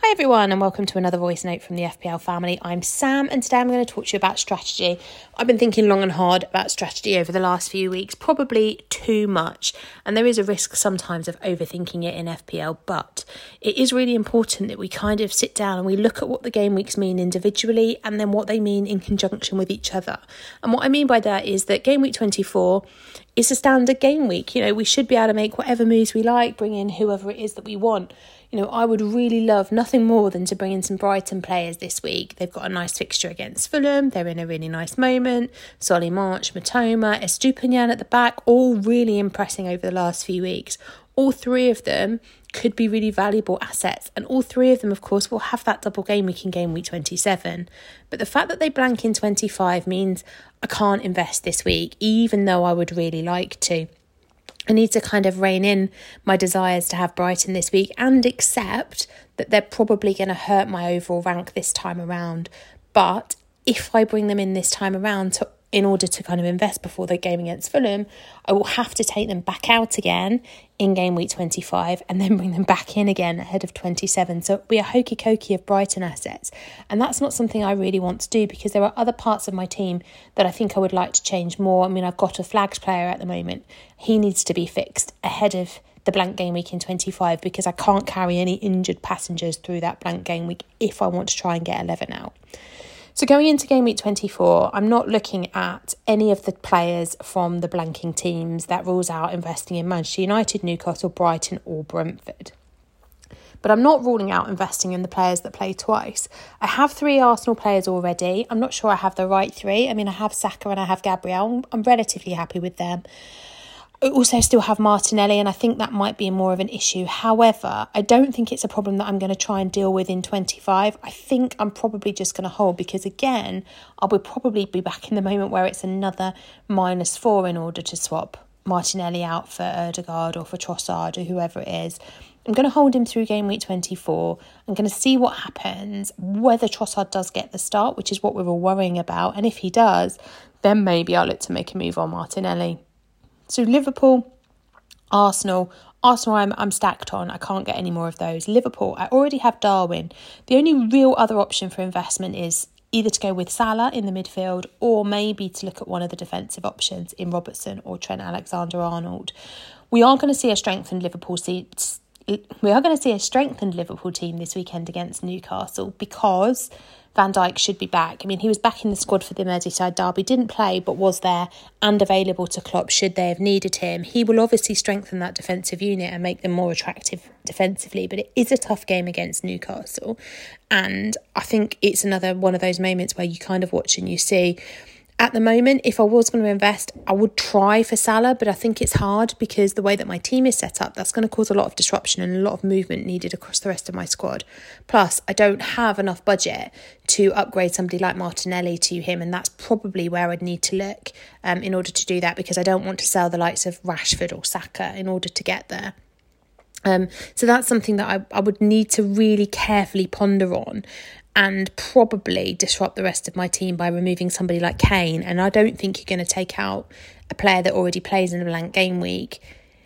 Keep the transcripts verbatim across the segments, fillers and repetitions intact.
Hi everyone and welcome to another voice note from the F P L family. I'm Sam and today I'm going to talk to you about strategy. I've been thinking long and hard about strategy over the last few weeks, probably too much, and there is a risk sometimes of overthinking it in F P L, but it is really important that we kind of sit down and we look at what the game weeks mean individually and then what they mean in conjunction with each other. And what I mean by that is that game week twenty-four is a standard game week. You know, we should be able to make whatever moves we like, bring in whoever it is that we want. You know, I would really love nothing more than to bring in some Brighton players this week. They've got a nice fixture against Fulham. They're in a really nice moment. Solly March, Matoma, Estupiñán at the back, all really impressing over the last few weeks. All three of them could be really valuable assets. And all three of them, of course, will have that double game week in game week twenty-seven. But the fact that they blank in twenty-five means I can't invest this week, even though I would really like to. I need to kind of rein in my desires to have Brighton this week and accept that they're probably going to hurt my overall rank this time around. But if I bring them in this time around to, in order to kind of invest before the game against Fulham, I will have to take them back out again in game week twenty-five and then bring them back in again ahead of twenty-seven. So it'll be a hokey cokey of Brighton assets. And that's not something I really want to do because there are other parts of my team that I think I would like to change more. I mean, I've got a flagged player at the moment. He needs to be fixed ahead of the blank game week in twenty-five because I can't carry any injured passengers through that blank game week if I want to try and get eleven out. So going into game week twenty-four, I'm not looking at any of the players from the blanking teams. That rules out investing in Manchester United, Newcastle, Brighton or Brentford. But I'm not ruling out investing in the players that play twice. I have three Arsenal players already. I'm not sure I have the right three. I mean, I have Saka and I have Gabriel. I'm relatively happy with them. I also still have Martinelli, and I think that might be more of an issue. However, I don't think it's a problem that I'm going to try and deal with in twenty-five. I think I'm probably just going to hold because, again, I will probably be back in the moment where it's another minus four in order to swap Martinelli out for Ødegaard or for Trossard or whoever it is. I'm going to hold him through game week twenty-four. I'm going to see what happens, whether Trossard does get the start, which is what we're all worrying about. And if he does, then maybe I'll look to make a move on Martinelli. So Liverpool, Arsenal. Arsenal I'm, I'm stacked on. I can't get any more of those. Liverpool, I already have Darwin. The only real other option for investment is either to go with Salah in the midfield or maybe to look at one of the defensive options in Robertson or Trent Alexander-Arnold. We are going to see a strengthened Liverpool seats. We are going to see a strengthened Liverpool team this weekend against Newcastle because Van Dijk should be back. I mean, he was back in the squad for the Merseyside derby, didn't play, but was there and available to Klopp should they have needed him. He will obviously strengthen that defensive unit and make them more attractive defensively, but it is a tough game against Newcastle. And I think it's another one of those moments where you kind of watch and you see. At the moment, if I was going to invest, I would try for Salah, but I think it's hard because the way that my team is set up, that's going to cause a lot of disruption and a lot of movement needed across the rest of my squad. Plus, I don't have enough budget to upgrade somebody like Martinelli to him, and that's probably where I'd need to look um, in order to do that because I don't want to sell the likes of Rashford or Saka in order to get there. Um, so that's something that I, I would need to really carefully ponder on and probably disrupt the rest of my team by removing somebody like Kane. And I don't think you're going to take out a player that already plays in a blank game week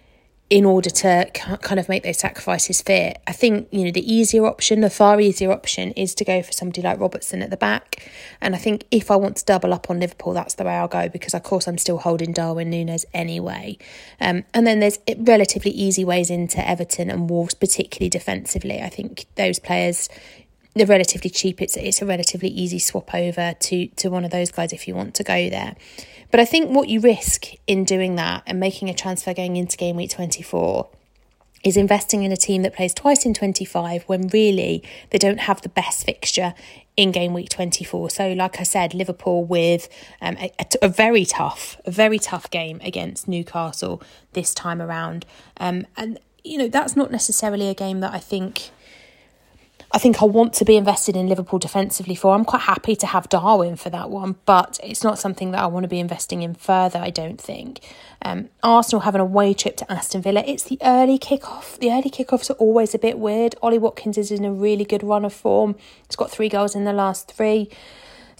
in order to kind of make those sacrifices fit. I think, you know, the easier option, the far easier option is to go for somebody like Robertson at the back. And I think if I want to double up on Liverpool, that's the way I'll go because, of course, I'm still holding Darwin Núñez anyway. Um, and then there's relatively easy ways into Everton and Wolves, particularly defensively. I think those players, they're relatively cheap. It's it's a relatively easy swap over to, to one of those guys if you want to go there. But I think what you risk in doing that and making a transfer going into game week twenty-four is investing in a team that plays twice in twenty-five when really they don't have the best fixture in game week twenty-four. So like I said, Liverpool with um, a, a very tough, a very tough game against Newcastle this time around. Um, and, you know, that's not necessarily a game that I think... I think I want to be invested in Liverpool defensively for. I'm quite happy to have Darwin for that one, but it's not something that I want to be investing in further, I don't think. Um, Arsenal have an away trip to Aston Villa. It's the early kickoff. The early kickoffs are always a bit weird. Ollie Watkins is in a really good run of form. He's got three goals in the last three.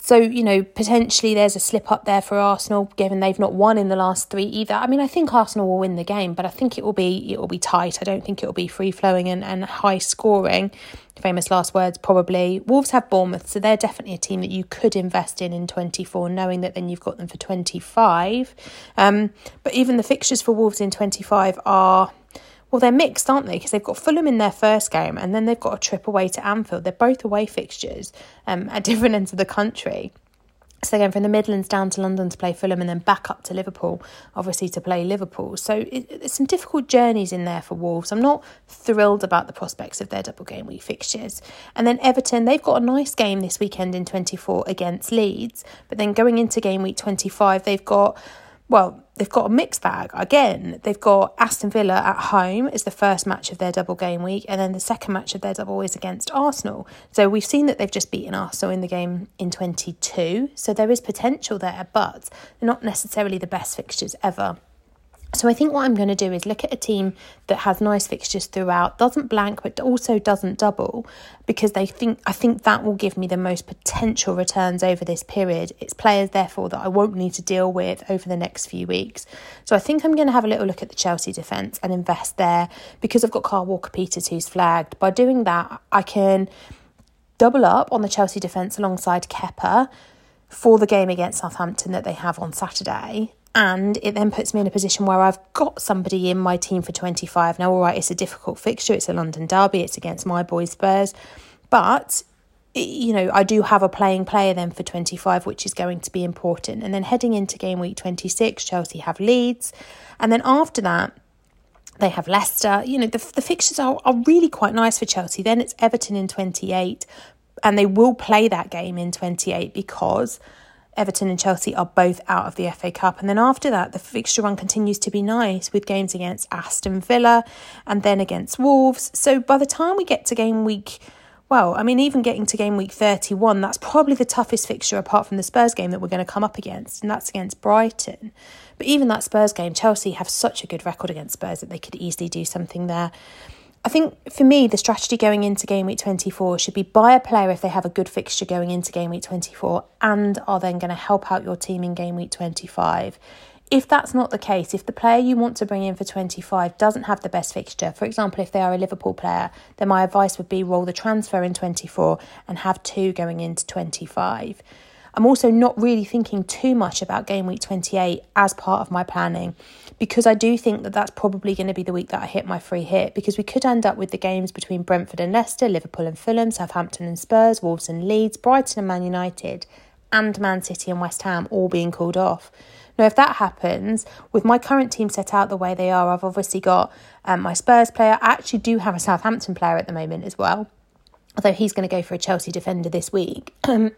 So, you know, potentially there's a slip up there for Arsenal, given they've not won in the last three either. I mean, I think Arsenal will win the game, but I think it will be it will be tight. I don't think it will be free-flowing and, and high scoring. Famous last words, probably. Wolves have Bournemouth, so they're definitely a team that you could invest in in twenty-four, knowing that then you've got them for twenty-five. Um, but even the fixtures for Wolves in twenty-five are... Well, they're mixed, aren't they? Because they've got Fulham in their first game and then they've got a trip away to Anfield. They're both away fixtures um, at different ends of the country. So they're going from the Midlands down to London to play Fulham and then back up to Liverpool, obviously, to play Liverpool. So it, there's some difficult journeys in there for Wolves. I'm not thrilled about the prospects of their double game week fixtures. And then Everton, they've got a nice game this weekend in twenty-four against Leeds. But then going into game week twenty-five, they've got... Well, they've got a mixed bag. Again, they've got Aston Villa at home as the first match of their double game week, and then the second match of their double is against Arsenal. So we've seen that they've just beaten Arsenal in the game in twenty-two, so there is potential there, but they're not necessarily the best fixtures ever. So I think what I'm going to do is look at a team that has nice fixtures throughout, doesn't blank, but also doesn't double, because they think I think that will give me the most potential returns over this period. It's players, therefore, that I won't need to deal with over the next few weeks. So I think I'm going to have a little look at the Chelsea defence and invest there, because I've got Kyle Walker-Peters who's flagged. By doing that, I can double up on the Chelsea defence alongside Kepa for the game against Southampton that they have on Saturday. And it then puts me in a position where I've got somebody in my team for twenty-five. Now, all right, it's a difficult fixture. It's a London derby. It's against my boys Spurs. But, you know, I do have a playing player then for twenty-five, which is going to be important. And then heading into game week twenty-six, Chelsea have Leeds. And then after that, they have Leicester. You know, the, the fixtures are, are really quite nice for Chelsea. Then it's Everton in twenty-eight. And they will play that game in twenty-eight because Everton and Chelsea are both out of the F A Cup. And then after that, the fixture run continues to be nice with games against Aston Villa and then against Wolves. So by the time we get to game week, well, I mean, even getting to game week thirty-one, that's probably the toughest fixture apart from the Spurs game that we're going to come up against, and that's against Brighton. But even that Spurs game, Chelsea have such a good record against Spurs that they could easily do something there. I think for me, the strategy going into game week twenty-four should be buy a player if they have a good fixture going into game week twenty-four and are then going to help out your team in game week twenty-five. If that's not the case, if the player you want to bring in for twenty-five doesn't have the best fixture, for example, if they are a Liverpool player, then my advice would be roll the transfer in twenty-four and have two going into twenty-five. I'm also not really thinking too much about game week twenty-eight as part of my planning, because I do think that that's probably going to be the week that I hit my free hit, because we could end up with the games between Brentford and Leicester, Liverpool and Fulham, Southampton and Spurs, Wolves and Leeds, Brighton and Man United, and Man City and West Ham all being called off. Now, if that happens, with my current team set out the way they are, I've obviously got um, my Spurs player. I actually do have a Southampton player at the moment as well, although he's going to go for a Chelsea defender this week.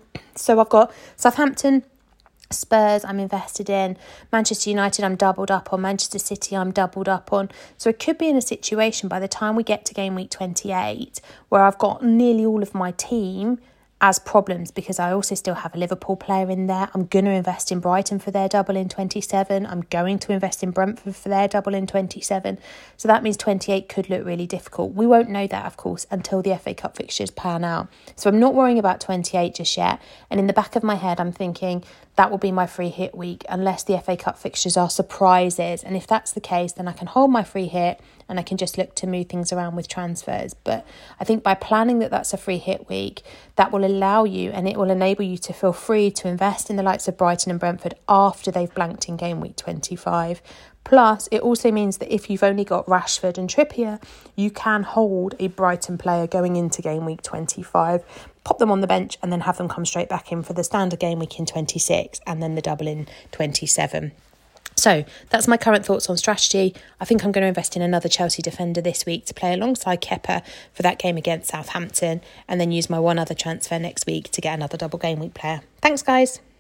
So I've got Southampton, Spurs I'm invested in, Manchester United I'm doubled up on, Manchester City I'm doubled up on. So it could be in a situation by the time we get to game week twenty-eight where I've got nearly all of my team as problems, because I also still have a Liverpool player in there. I'm going to invest in Brighton for their double in twenty-seven. I'm going to invest in Brentford for their double in twenty-seven. So that means twenty-eight could look really difficult. We won't know that, of course, until the F A Cup fixtures pan out. So I'm not worrying about twenty-eight just yet. And in the back of my head, I'm thinking that will be my free hit week unless the F A Cup fixtures are surprises. And if that's the case, then I can hold my free hit and I can just look to move things around with transfers. But I think by planning that that's a free hit week, that will allow you and it will enable you to feel free to invest in the likes of Brighton and Brentford after they've blanked in game week twenty-five. Plus, it also means that if you've only got Rashford and Trippier, you can hold a Brighton player going into game week twenty-five, pop them on the bench and then have them come straight back in for the standard game week in twenty-six and then the double in twenty-seven. So that's my current thoughts on strategy. I think I'm going to invest in another Chelsea defender this week to play alongside Kepa for that game against Southampton, and then use my one other transfer next week to get another double game week player. Thanks, guys.